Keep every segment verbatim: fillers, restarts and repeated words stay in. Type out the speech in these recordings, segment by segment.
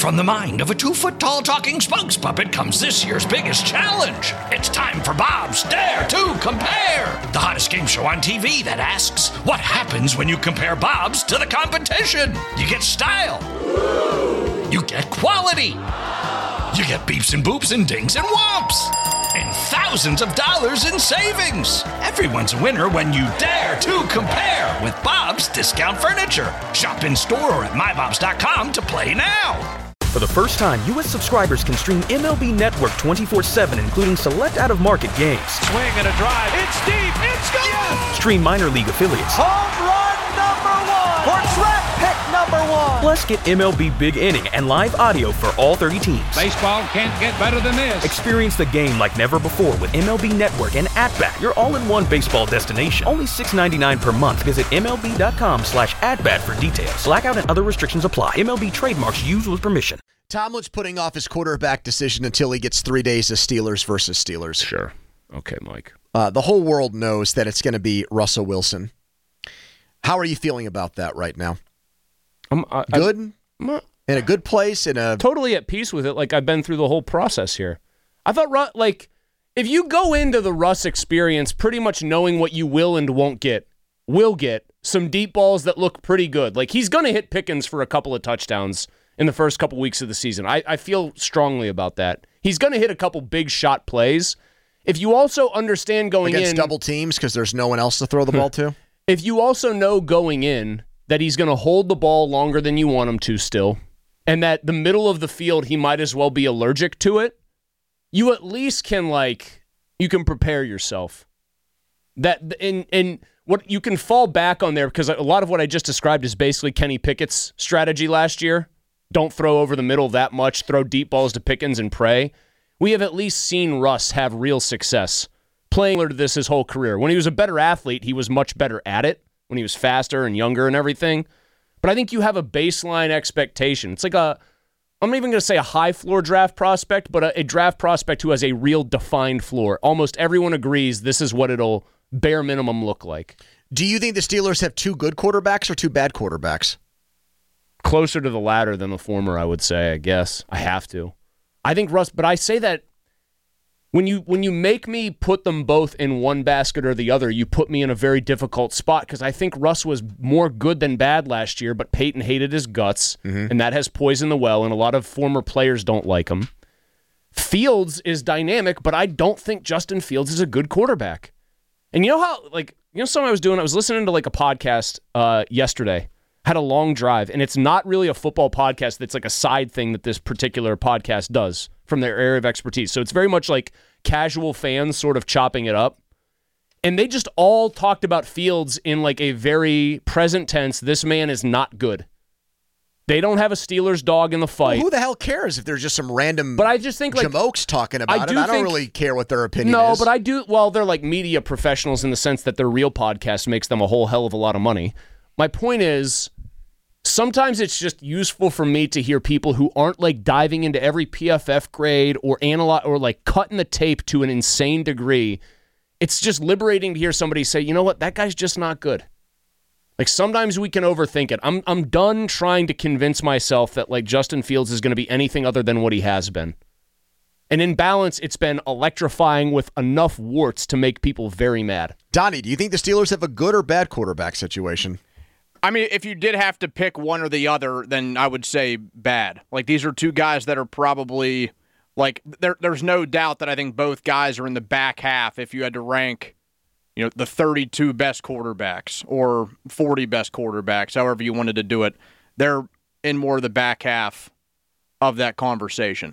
From the mind of a two-foot-tall talking spokes puppet comes this year's biggest challenge. It's time for Bob's Dare to Compare, the hottest game show on T V that asks, what happens when you compare Bobs to the competition? You get style. You get quality. You get beeps and boops and dings and whomps. And thousands of dollars in savings. Everyone's a winner when you dare to compare with Bob's Discount Furniture. Shop in store or at my bobs dot com to play now. For the first time, U S subscribers can stream M L B Network twenty-four seven, including select out-of-market games. Swing and a drive. It's deep. It's gone. Yes! Stream minor league affiliates. Home run number one. Or draft pick number one. Plus, get M L B Big Inning and live audio for all thirty teams. Baseball can't get better than this. Experience the game like never before with M L B Network and At-Bat, your all-in-one baseball destination. Only six dollars and ninety-nine cents per month. Visit M L B dot com slash at-bat for details. Blackout and other restrictions apply. M L B trademarks used with permission. Tomlin's putting off his quarterback decision until he gets three days of Steelers versus Steelers. Sure. Okay, Mike. Uh, the whole world knows that it's going to be Russell Wilson. How are you feeling about that right now? I'm, I, Good? I'm, I'm, in a good place? In a totally at peace with it, like I've been through the whole process here. I thought, Ru- like, if you go into the Russ experience pretty much knowing what you will and won't get, will get some deep balls that look pretty good. Like, he's going to hit Pickens for a couple of touchdowns in the first couple weeks of the season. I, I feel strongly about that. He's going to hit a couple big shot plays. If you also understand going against in... Against double teams because there's no one else to throw the ball to? If you also know going in that he's going to hold the ball longer than you want him to still, and that the middle of the field he might as well be allergic to it, you at least can, like, you can prepare yourself. That and and what you can fall back on there, because a lot of what I just described is basically Kenny Pickett's strategy last year. Don't throw over the middle that much. Throw deep balls to Pickens and pray. We have at least seen Russ have real success playing to this his whole career. When he was a better athlete, he was much better at it. When he was faster and younger and everything. But I think you have a baseline expectation. It's like a, I'm not even going to say a high floor draft prospect, but a, a draft prospect who has a real defined floor. Almost everyone agrees this is what it'll bare minimum look like. Do you think the Steelers have two good quarterbacks or two bad quarterbacks? Closer to the latter than the former, I would say, I guess. I have to. I think Russ, but I say that when you when you make me put them both in one basket or the other, you put me in a very difficult spot because I think Russ was more good than bad last year, but Peyton hated his guts, mm-hmm. and that has poisoned the well, and a lot of former players don't like him. Fields is dynamic, but I don't think Justin Fields is a good quarterback. And you know how, like, you know something I was doing? I was listening to, like, a podcast uh, yesterday. Had a long drive, and it's not really a football podcast that's like a side thing that this particular podcast does from their area of expertise. So it's very much like casual fans sort of chopping it up. And they just all talked about Fields in like a very present tense, this man is not good. They don't have a Steelers dog in the fight. Well, who the hell cares if there's just some random but I just think like jamokes talking about I it? do I don't think, really care what their opinion no, is. No, but I do. Well, they're like media professionals in the sense that their real podcast makes them a whole hell of a lot of money. My point is, sometimes it's just useful for me to hear people who aren't like diving into every P F F grade or analyze or like cutting the tape to an insane degree. It's just liberating to hear somebody say, you know what, that guy's just not good. Like sometimes we can overthink it. I'm I'm done trying to convince myself that like Justin Fields is going to be anything other than what he has been. And in balance, it's been electrifying with enough warts to make people very mad. Donnie, do you think the Steelers have a good or bad quarterback situation? I mean, if you did have to pick one or the other, then I would say bad. Like, these are two guys that are probably, like, there, there's no doubt that I think both guys are in the back half if you had to rank, you know, the thirty-two best quarterbacks or forty best quarterbacks, however you wanted to do it. They're in more of the back half of that conversation.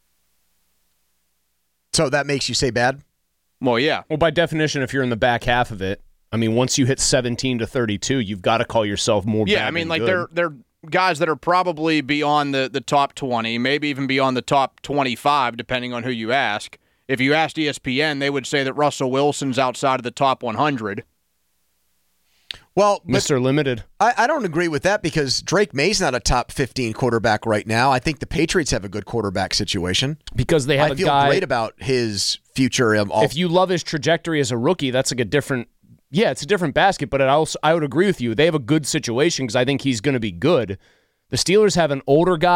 So that makes you say bad? Well, yeah. Well, by definition, if you're in the back half of it, I mean, once you hit seventeen to thirty-two, you've got to call yourself more yeah, bad I mean, than like, good. they're they're guys that are probably beyond the, the top twenty, maybe even beyond the top twenty-five, depending on who you ask. If you asked E S P N, they would say that Russell Wilson's outside of the top one hundred. Well, Mister Limited. I, I don't agree with that because Drake May's not a top fifteen quarterback right now. I think the Patriots have a good quarterback situation. Because they have I a feel guy, great about his future. Um, if you love his trajectory as a rookie, that's like a different... Yeah, it's a different basket, but it also I would agree with you. They have a good situation because I think he's going to be good. The Steelers have an older guy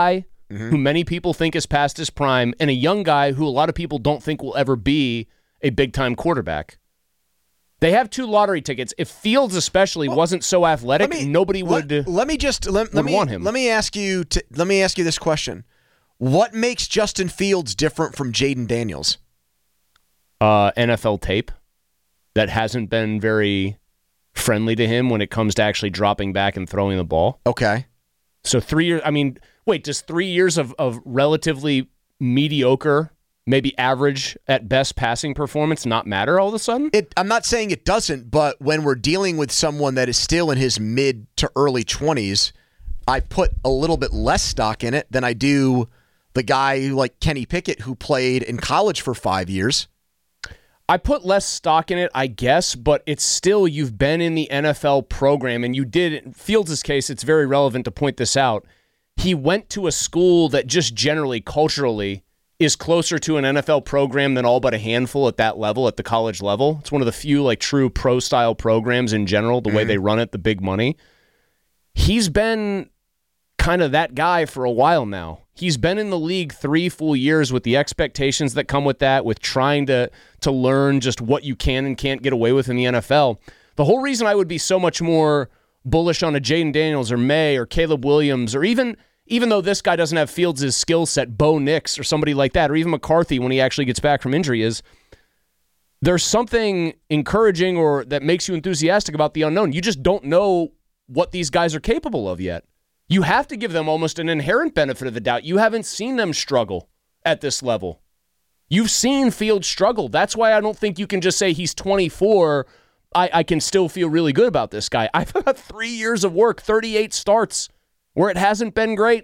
mm-hmm. who many people think is past his prime, and a young guy who a lot of people don't think will ever be a big-time quarterback. They have two lottery tickets. If Fields especially well, wasn't so athletic, me, nobody would, let, let me just let, would let me, want him. Let me ask you to, let me ask you this question. What makes Justin Fields different from Jaden Daniels? Uh, N F L tape that hasn't been very friendly to him when it comes to actually dropping back and throwing the ball. Okay. So three years, I mean, wait, does three years of, of relatively mediocre, maybe average at best passing performance not matter all of a sudden? It, I'm not saying it doesn't, but when we're dealing with someone that is still in his mid to early twenties, I put a little bit less stock in it than I do the guy like Kenny Pickett who played in college for five years. I put less stock in it, I guess, but it's still, you've been in the N F L program, and you did, in Fields' case, it's very relevant to point this out. He went to a school that just generally, culturally, is closer to an N F L program than all but a handful at that level, at the college level. It's one of the few like true pro-style programs in general, the mm-hmm. way they run it, the big money. He's been kind of that guy for a while now. He's been in the league three full years with the expectations that come with that, with trying to to learn just what you can and can't get away with in the N F L. The whole reason I would be so much more bullish on a Jaden Daniels or May or Caleb Williams, or even even though this guy doesn't have Fields' skill set, Bo Nix or somebody like that, or even McCarthy when he actually gets back from injury, is there's something encouraging or that makes you enthusiastic about the unknown. You just don't know what these guys are capable of yet. You have to give them almost an inherent benefit of the doubt. You haven't seen them struggle at this level. You've seen Fields struggle. That's why I don't think you can just say he's twenty-four. I, I can still feel really good about this guy. I've had three years of work, thirty-eight starts, where it hasn't been great.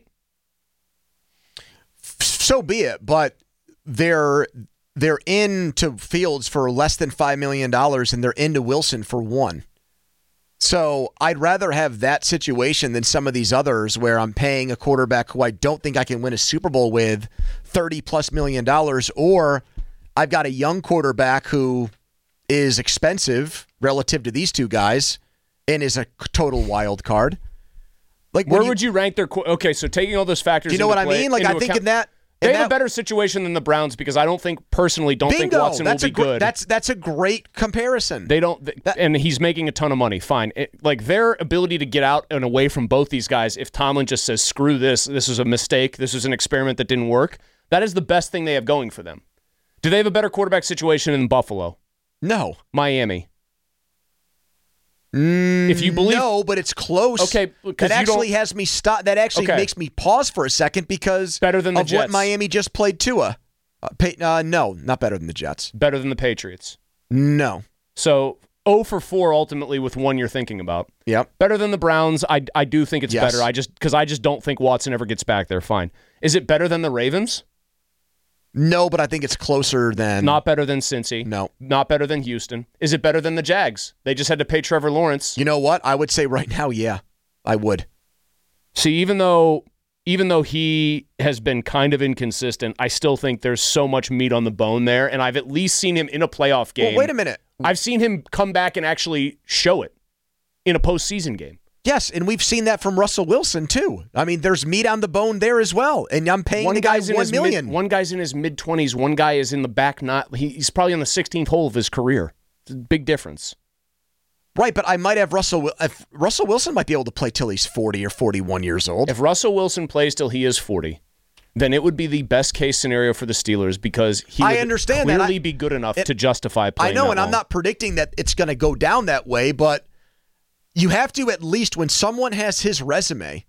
So be it, but they're they're into Fields for less than five million dollars, and they're into Wilson for one. So I'd rather have that situation than some of these others where I'm paying a quarterback who I don't think I can win a Super Bowl with thirty plus million dollars, or I've got a young quarterback who is expensive relative to these two guys and is a total wild card. Like, where you, would you rank their? Okay, so taking all those factors, do you know what I play, mean? Like, I think account, in that. They and have that, a better situation than the Browns because I don't think, personally, don't bingo, think Watson that's will be a gr- good. That's that's a great comparison. They don't, th- that, and he's making a ton of money. Fine, it, like their ability to get out and away from both these guys. If Tomlin just says, "Screw this, this is a mistake, this is an experiment that didn't work," that is the best thing they have going for them. Do they have a better quarterback situation in Buffalo? No, Miami. Mm, if you believe, no, but it's close. Okay, that actually has me stop. That actually okay. makes me pause for a second because better than the of Jets. what Miami just played Tua. Uh, pay, uh, no, not better than the Jets. Better than the Patriots. No. So zero for four ultimately with one you're thinking about. Yep. Better than the Browns. I I do think it's yes. better. I just because I just don't think Watson ever gets back there. Fine. Is it better than the Ravens? No, but I think it's closer than... Not better than Cincy. No. Not better than Houston. Is it better than the Jags? They just had to pay Trevor Lawrence. You know what? I would say right now, yeah, I would. See, even though even though he has been kind of inconsistent, I still think there's so much meat on the bone there, and I've at least seen him in a playoff game. Well, wait a minute. I've seen him come back and actually show it in a postseason game. Yes, and we've seen that from Russell Wilson, too. I mean, there's meat on the bone there as well, and I'm paying one the guy guy's in one his million. Mid, one guy's in his mid-twenties. One guy is in the back. Not he, He's probably on the sixteenth hole of his career. It's a big difference. Right, but I might have Russell... If Russell Wilson might be able to play till he's forty or forty-one years old. If Russell Wilson plays till he is forty, then it would be the best-case scenario for the Steelers because he would I understand clearly that. I, be good enough it, to justify playing I know, that and long. I'm not predicting that it's going to go down that way, but... You have to at least, when someone has his resume,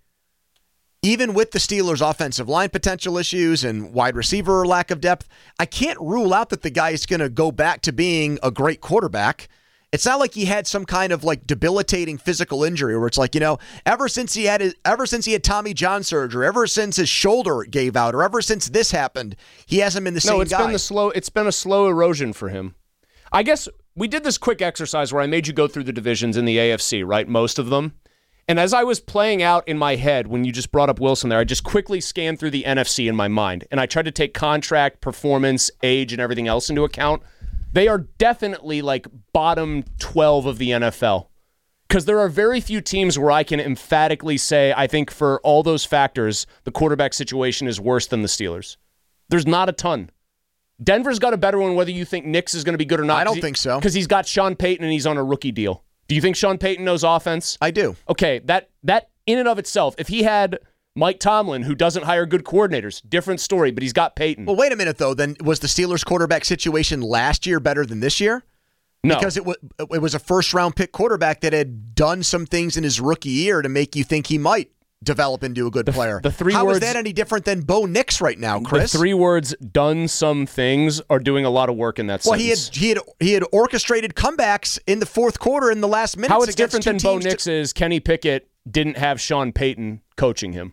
even with the Steelers' offensive line potential issues and wide receiver lack of depth, I can't rule out that the guy is going to go back to being a great quarterback. It's not like he had some kind of like debilitating physical injury where it's like, you know, ever since he had his, ever since he had Tommy John surgery, ever since his shoulder gave out, or ever since this happened, he hasn't been the same guy. No, it's been the slow. It's been a slow erosion for him. I guess. We did this quick exercise where I made you go through the divisions in the A F C, right? Most of them. And as I was playing out in my head, when you just brought up Wilson there, I just quickly scanned through the N F C in my mind. And I tried to take contract, performance, age, and everything else into account. They are definitely like bottom twelve of the N F L Because there are very few teams where I can emphatically say, I think for all those factors, the quarterback situation is worse than the Steelers. There's not a ton. Denver's got a better one, whether you think Nix is going to be good or not. I don't he, think so. Because he's got Sean Payton and he's on a rookie deal. Do you think Sean Payton knows offense? I do. Okay, that that in and of itself, if he had Mike Tomlin, who doesn't hire good coordinators, different story, but he's got Payton. Well, wait a minute, though. Then was the Steelers' quarterback situation last year better than this year? No. Because it, w- it was a first-round pick quarterback that had done some things in his rookie year to make you think he might develop into a good the, player. The three How words, is that any different than Bo Nix right now, Chris? The three words, done some things, are doing a lot of work in that well, sentence. he had he had he had orchestrated comebacks in the fourth quarter in the last minutes. How it's against different two than Bo teams Nix to- is Kenny Pickett didn't have Sean Payton coaching him.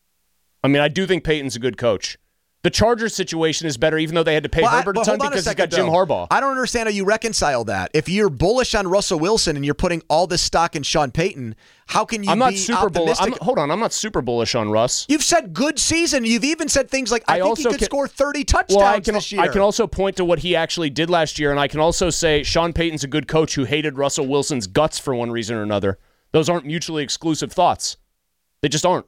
I mean, I do think Payton's a good coach. The Chargers situation is better, even though they had to pay well, Herbert I, a ton hold on because a second, he's got Jim though. Harbaugh. I don't understand how you reconcile that. If you're bullish on Russell Wilson and you're putting all this stock in Sean Payton, how can you I'm not be super bullish. optimistic? Hold on, I'm not super bullish on Russ. You've said good season. You've even said things like, I, I think also he could can, score thirty touchdowns well, I can, this year. I can also point to what he actually did last year, and I can also say Sean Payton's a good coach who hated Russell Wilson's guts for one reason or another. Those aren't mutually exclusive thoughts. They just aren't.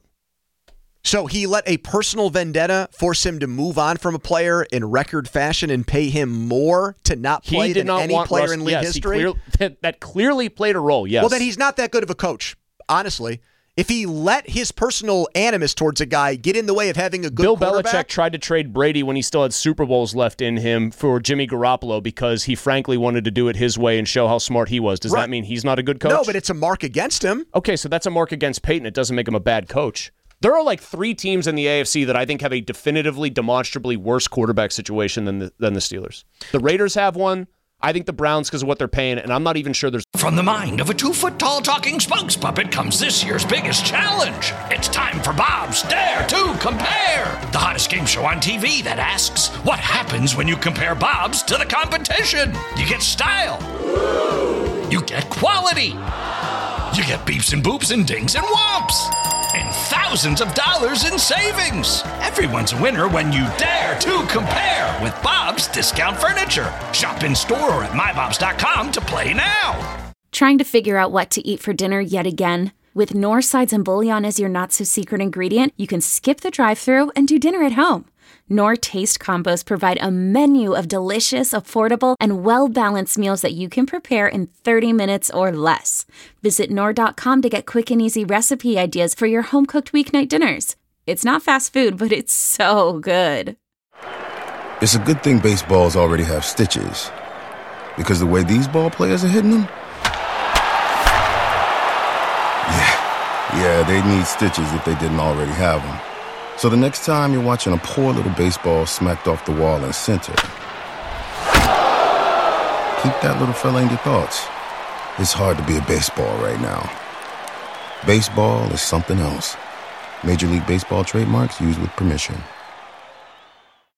So he let a personal vendetta force him to move on from a player in record fashion and pay him more to not play he did than not any want player Russ, in league yes, history? He clear, that, that clearly played a role, yes. Well, then he's not that good of a coach, honestly. If he let his personal animus towards a guy get in the way of having a good Bill quarterback, Belichick tried to trade Brady when he still had Super Bowls left in him for Jimmy Garoppolo because he frankly wanted to do it his way and show how smart he was. Does Right. that mean he's not a good coach? No, but it's a mark against him. Okay, so that's a mark against Peyton. It doesn't make him a bad coach. There are like three teams in the A F C that I think have a definitively, demonstrably worse quarterback situation than the, than the Steelers. The Raiders have one. I think the Browns because of what they're paying, and I'm not even sure there's... From the mind of a two-foot-tall talking spokes puppet comes this year's biggest challenge. It's time for Bob's Dare to Compare, the hottest game show on T V that asks, what happens when you compare Bob's to the competition? You get style. You get quality. You get beeps and boops and dings and whomps. And thousands of dollars in savings. Everyone's a winner when you dare to compare with Bob's Discount Furniture. Shop in store or at my bobs dot com to play now. Trying to figure out what to eat for dinner yet again? With Knorr sides and bouillon as your not-so-secret ingredient, you can skip the drive-thru and do dinner at home. Knorr Taste Combos provide a menu of delicious, affordable, and well-balanced meals that you can prepare in thirty minutes or less. Visit Knorr dot com to get quick and easy recipe ideas for your home-cooked weeknight dinners. It's not fast food, but it's so good. It's a good thing baseballs already have stitches. Because the way these ball players are hitting them? Yeah, yeah, they need stitches if they didn't already have them. So the next time you're watching a poor little baseball smacked off the wall in center, keep that little fella in your thoughts. It's hard to be a baseball right now. Baseball is something else. Major League Baseball trademarks used with permission.